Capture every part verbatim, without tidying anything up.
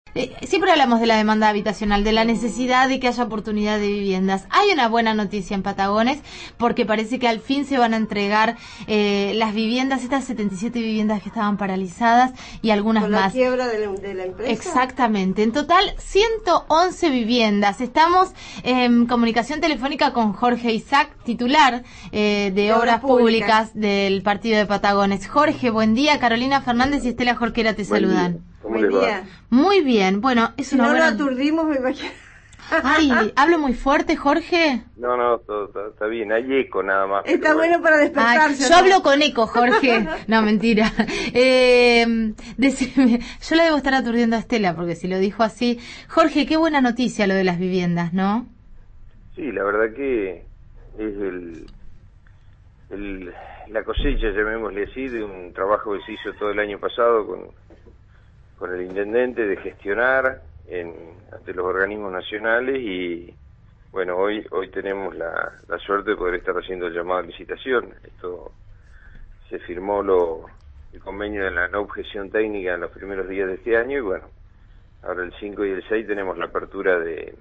Eh, siempre hablamos de la demanda habitacional, de la necesidad de que haya oportunidad de viviendas. Hay una buena noticia en Patagones porque parece que al fin se van a entregar eh, las viviendas, estas setenta y siete viviendas que estaban paralizadas y algunas ¿Con la más. quiebra de la, de la empresa? Exactamente. En total, ciento once viviendas. Estamos en comunicación telefónica con Jorge Isaac, titular eh, de, de Obras, Obras Públicas. Públicas del Partido de Patagones. Jorge, buen día. Carolina Fernández y Estela Jorquera te buen saludan. Día. ¿Cómo les va? Muy bien, bueno, es si una no buena... lo aturdimos, me imagino. Ay, ¿hablo muy fuerte, Jorge? No, no, todo, todo, está bien, hay eco nada más. Está bueno, bueno para despertarse. Ay, yo hablo con eco, Jorge. No, mentira. Eh, decime, yo la debo estar aturdiendo a Estela, porque si lo dijo así. Jorge, qué buena noticia lo de las viviendas, ¿no? Sí, la verdad que es el, el la cosecha, llamémosle así, de un trabajo que se hizo todo el año pasado con... con el intendente de gestionar en, ante los organismos nacionales y bueno, hoy hoy tenemos la, la suerte de poder estar haciendo el llamado a licitación. Esto se firmó lo, el convenio de la no objeción técnica en los primeros días de este año y bueno, ahora el cinco y el seis tenemos la apertura de,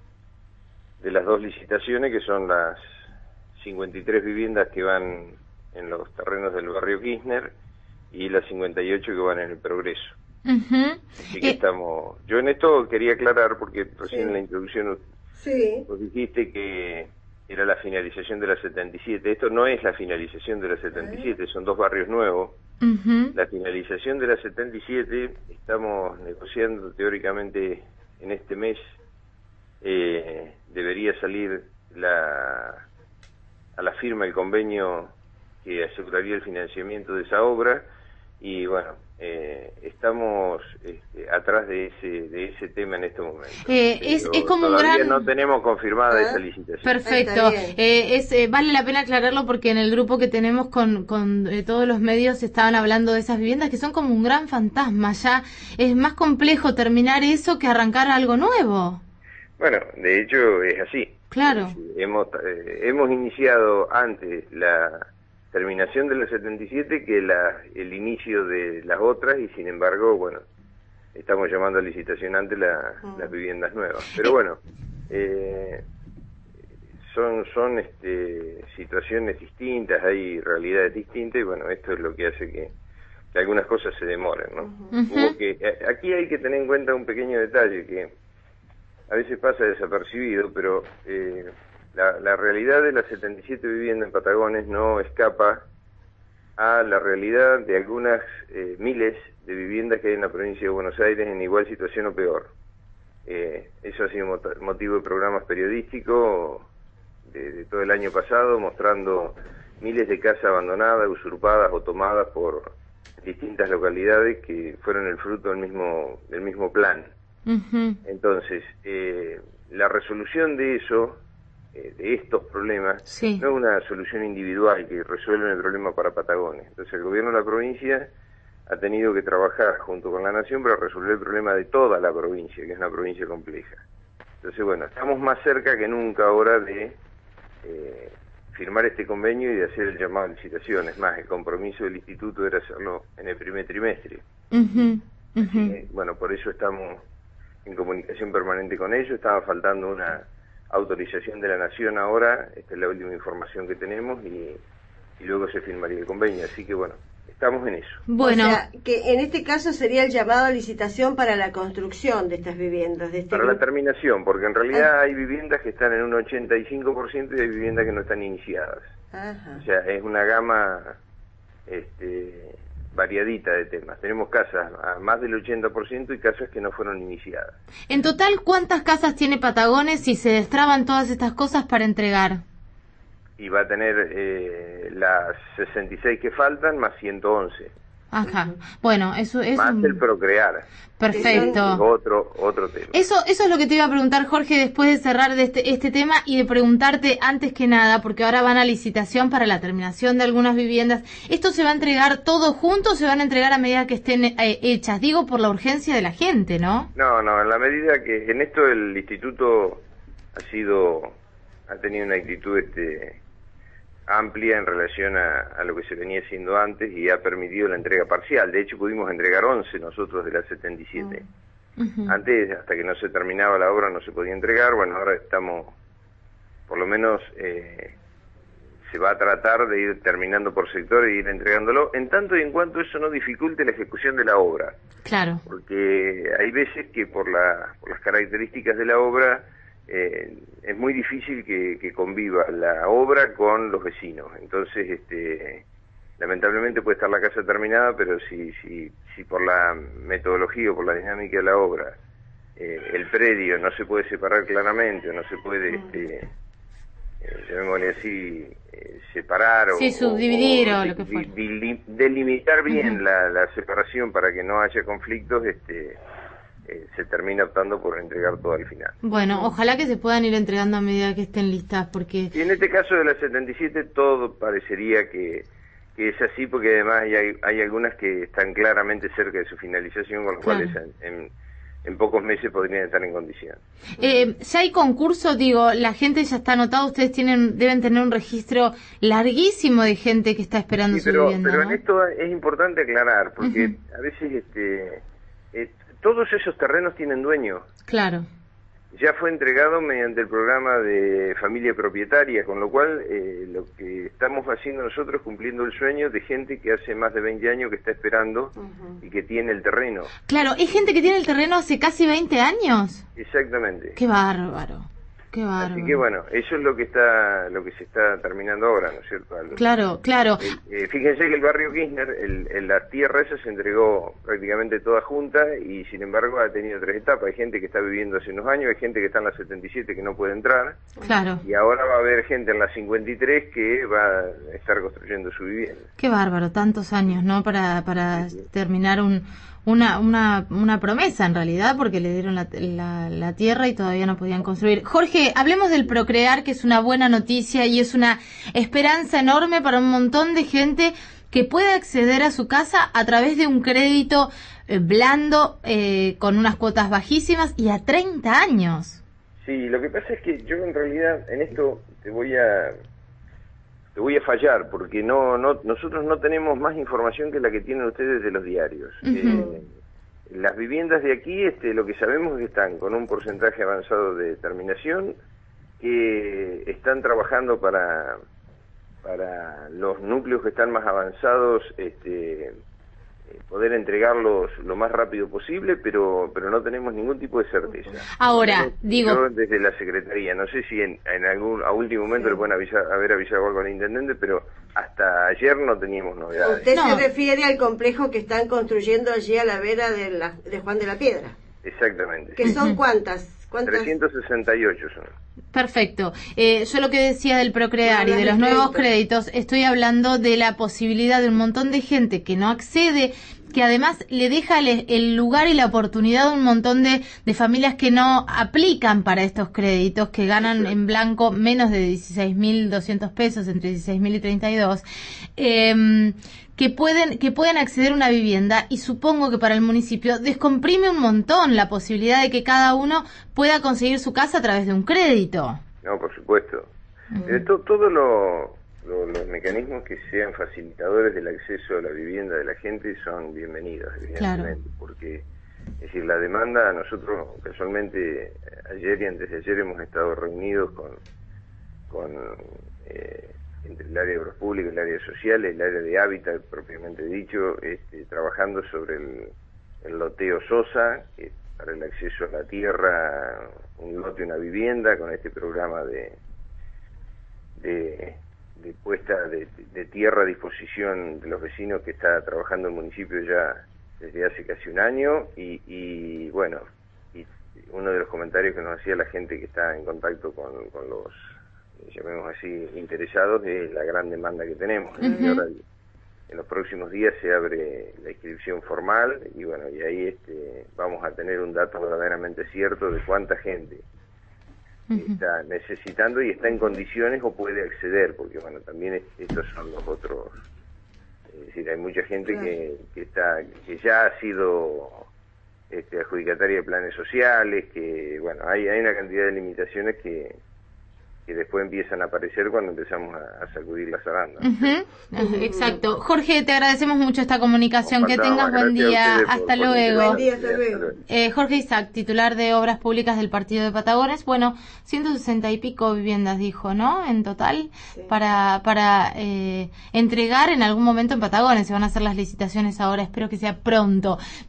de las dos licitaciones que son las cincuenta y tres viviendas que van en los terrenos del barrio Kirchner y las cincuenta y ocho que van en el Progreso. Uh-huh. Así que eh, estamos... Yo en esto quería aclarar, porque recién sí. en la introducción sí. vos dijiste que era la finalización de la setenta y siete. Esto no es la finalización de la setenta y siete, son dos barrios nuevos. Uh-huh. La finalización de la setenta y siete, estamos negociando teóricamente en este mes, eh, debería salir la a la firma el convenio que aseguraría el financiamiento de esa obra, y bueno, eh, estamos este, atrás de ese de ese tema en este momento. Eh, es, es como todavía un gran... no tenemos confirmada ¿Ah? esa licitación. Perfecto. Eh, es eh, vale la pena aclararlo porque en el grupo que tenemos con, con eh, todos los medios estaban hablando de esas viviendas que son como un gran fantasma. Ya es más complejo terminar eso que arrancar algo nuevo. Bueno, de hecho es así. Claro. Hemos, eh, hemos iniciado antes la terminación de la setenta y siete que la, el inicio de las otras y sin embargo, bueno, estamos llamando a licitación antes la, mm. las viviendas nuevas. Pero bueno, eh, son son este, situaciones distintas, hay realidades distintas y bueno, esto es lo que hace que, que algunas cosas se demoren, ¿no? Uh-huh. Hubo que, aquí hay que tener en cuenta un pequeño detalle que a veces pasa desapercibido, pero... Eh, La, la realidad de las setenta y siete viviendas en Patagones no escapa a la realidad de algunas eh, miles de viviendas que hay en la provincia de Buenos Aires en igual situación o peor. Eh, eso ha sido mot- motivo de programas periodísticos de, de todo el año pasado, mostrando miles de casas abandonadas, usurpadas o tomadas por distintas localidades que fueron el fruto del mismo, del mismo plan. Uh-huh. Entonces, eh, la resolución de eso... de estos problemas, sí. no es una solución individual que resuelve el problema para Patagones. Entonces el gobierno de la provincia ha tenido que trabajar junto con la nación para resolver el problema de toda la provincia, que es una provincia compleja. Entonces bueno, estamos más cerca que nunca ahora de eh, firmar este convenio y de hacer el llamado a licitación. Es más, el compromiso del instituto era hacerlo en el primer trimestre. Uh-huh. Uh-huh. Así que, bueno, por eso estamos en comunicación permanente con ellos. Estaba faltando una autorización de la Nación ahora, esta es la última información que tenemos y, y luego se firmaría el convenio, así que bueno, estamos en eso. Bueno, o sea, que en este caso sería el llamado a licitación para la construcción de estas viviendas. De este para grupo. La terminación, porque en realidad ah. hay viviendas que están en un ochenta y cinco por ciento y hay viviendas que no están iniciadas. Ajá. O sea, es una gama este, variadita de temas. Tenemos casas a más del ochenta por ciento y casas que no fueron iniciadas. En total, ¿cuántas casas tiene Patagones si se destraban todas estas cosas para entregar? Y va a tener eh, las sesenta y seis que faltan más ciento once. Ajá, bueno, eso es... Más un... el procrear. Perfecto. Es otro, otro tema. Eso, eso es lo que te iba a preguntar, Jorge, después de cerrar de este, este tema y de preguntarte antes que nada, porque ahora van a licitación para la terminación de algunas viviendas. ¿Esto se va a entregar todo junto o se van a entregar a medida que estén eh, hechas? Digo, por la urgencia de la gente, ¿no? No, no, en la medida que en esto el instituto ha sido, ha tenido una actitud este amplia en relación a, a lo que se venía haciendo antes y ha permitido la entrega parcial. De hecho, pudimos entregar once nosotros de las setenta y siete. Uh-huh. Antes, hasta que no se terminaba la obra, no se podía entregar. Bueno, ahora estamos, por lo menos, eh, se va a tratar de ir terminando por sector e ir entregándolo, en tanto y en cuanto eso no dificulte la ejecución de la obra. Claro. Porque hay veces que por, la, por las características de la obra, eh, es muy difícil que, que conviva la obra con los vecinos. Entonces, este... lamentablemente puede estar la casa terminada, pero si si si por la metodología o por la dinámica de la obra eh, el predio no se puede separar claramente, o no se puede, este, eh, llamémosle así, eh, separar sí, o, subdividir o, o, o lo que fuera. delimitar bien uh-huh. la, la separación para que no haya conflictos, este eh, se termina optando por entregar todo al final. Bueno, ojalá que se puedan ir entregando a medida que estén listas, porque... Y en este caso de la setenta y siete todo parecería que que es así, porque además hay, hay algunas que están claramente cerca de su finalización, con lo claro. cual en, en, en pocos meses podrían estar en condición. Eh, ya hay concurso, digo, la gente ya está anotada, ustedes tienen deben tener un registro larguísimo de gente que está esperando sí, su pero, vivienda, pero ¿no? en esto es importante aclarar, porque uh-huh. a veces este eh, todos esos terrenos tienen dueño. Claro. Ya fue entregado mediante el programa de familia propietaria, con lo cual eh, lo que estamos haciendo nosotros es cumpliendo el sueño de gente que hace más de veinte años que está esperando uh-huh. y que tiene el terreno. Claro, ¿es gente que tiene el terreno hace casi veinte años? Exactamente. Qué bárbaro. Qué bárbaro. Así que bueno, eso es lo que está lo que se está terminando ahora, ¿no es cierto, Aldo? Claro, claro. Eh, eh, fíjense que el barrio Kirchner, el, el, la tierra esa se entregó prácticamente toda junta y sin embargo ha tenido tres etapas. Hay gente que está viviendo hace unos años, hay gente que está en la setenta y siete que no puede entrar. Claro. Y ahora va a haber gente en la cincuenta y tres que va a estar construyendo su vivienda. Qué bárbaro, tantos años, ¿no? Para para sí, sí. terminar un Una, una, una promesa en realidad, porque le dieron la, la, la tierra y todavía no podían construir. Jorge, hablemos del Procrear, que es una buena noticia y es una esperanza enorme para un montón de gente que puede acceder a su casa a través de un crédito eh, blando, eh, con unas cuotas bajísimas y a treinta años. Sí, lo que pasa es que yo en realidad en esto te voy a... te voy a fallar, porque no, no nosotros no tenemos más información que la que tienen ustedes de los diarios. Uh-huh. Eh, las viviendas de aquí, este, lo que sabemos es que están con un porcentaje avanzado de terminación, que están trabajando para, para los núcleos que están más avanzados, este, poder entregarlos lo más rápido posible, pero pero no tenemos ningún tipo de certeza. Ahora, no, digo... Yo desde la Secretaría, no sé si en, en algún a último momento sí. le pueden avisar, haber avisado algo al Intendente, pero hasta ayer no teníamos novedades. Usted no. se refiere al complejo que están construyendo allí a la vera de, la, de Juan de la Piedra. Exactamente. ¿Que son cuántas? ¿Cuántas? trescientos sesenta y ocho son. Perfecto. Eh, yo lo que decía del Procrear y de los nuevos créditos, estoy hablando de la posibilidad de un montón de gente que no accede, que además le deja el, el lugar y la oportunidad a un montón de, de familias que no aplican para estos créditos, que ganan en blanco menos de dieciséis mil doscientos pesos, entre dieciséis mil y treinta y dos, eh, que pueden que pueden acceder a una vivienda, y supongo que para el municipio descomprime un montón la posibilidad de que cada uno pueda conseguir su casa a través de un crédito. No, por supuesto. Uh-huh. Eh, to, todo lo, lo, los mecanismos que sean facilitadores del acceso a la vivienda de la gente son bienvenidos, evidentemente, claro. Porque, es decir, la demanda, nosotros casualmente ayer y antes de ayer hemos estado reunidos con, con eh, entre el área de obras públicas, el área social, el área de hábitat propiamente dicho, este, trabajando sobre el, el loteo Sosa, que para el acceso a la tierra, un lote, una vivienda, con este programa de de, de puesta de, de tierra a disposición de los vecinos que está trabajando el municipio ya desde hace casi un año, y, y bueno, y uno de los comentarios que nos hacía la gente que está en contacto con, con los, llamemos así, interesados, es la gran demanda que tenemos. Uh-huh. Y ahora, en los próximos días se abre la inscripción formal y bueno, y ahí este, vamos a tener un dato verdaderamente cierto de cuánta gente uh-huh. está necesitando y está en condiciones o puede acceder, porque bueno, también estos son los otros, es decir, hay mucha gente claro. que, que está que ya ha sido este, adjudicataria de planes sociales, que bueno, hay, hay una cantidad de limitaciones que que que después empiezan a aparecer cuando empezamos a, a sacudir la zaranda. Uh-huh. Exacto. Jorge, te agradecemos mucho esta comunicación. Que tengas buen día. Hasta luego. Buen día, hasta luego. Eh, Jorge Isaac, titular de Obras Públicas del Partido de Patagones. Bueno, ciento sesenta y pico viviendas, dijo, ¿no? En total, sí. para para eh, entregar en algún momento en Patagones. Se van a hacer las licitaciones ahora. Espero que sea pronto.